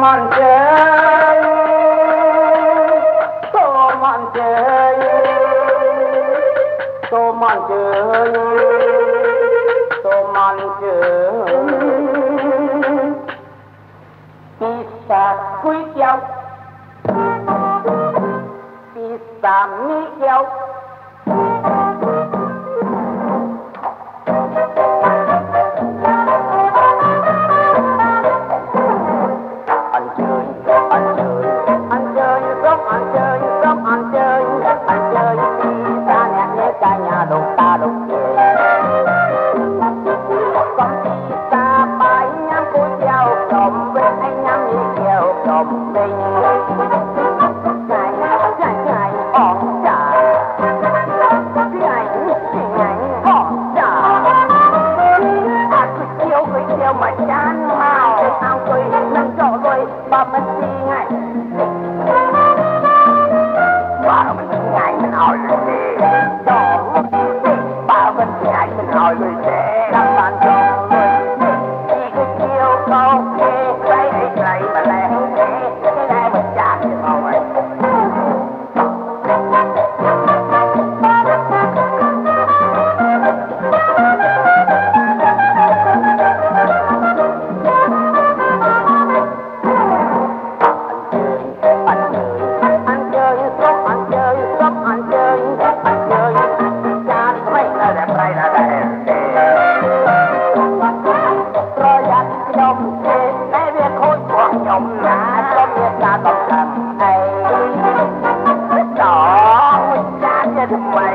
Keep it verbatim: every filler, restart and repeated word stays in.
mòn chơi tô mòn chơi tô mòn chơi tô mòn chơi bisa kui kiao bisa mi kiao Hãy subscribe cho kênh Ghiền Mì Gõ để không bỏ lỡ những video hấp dẫn.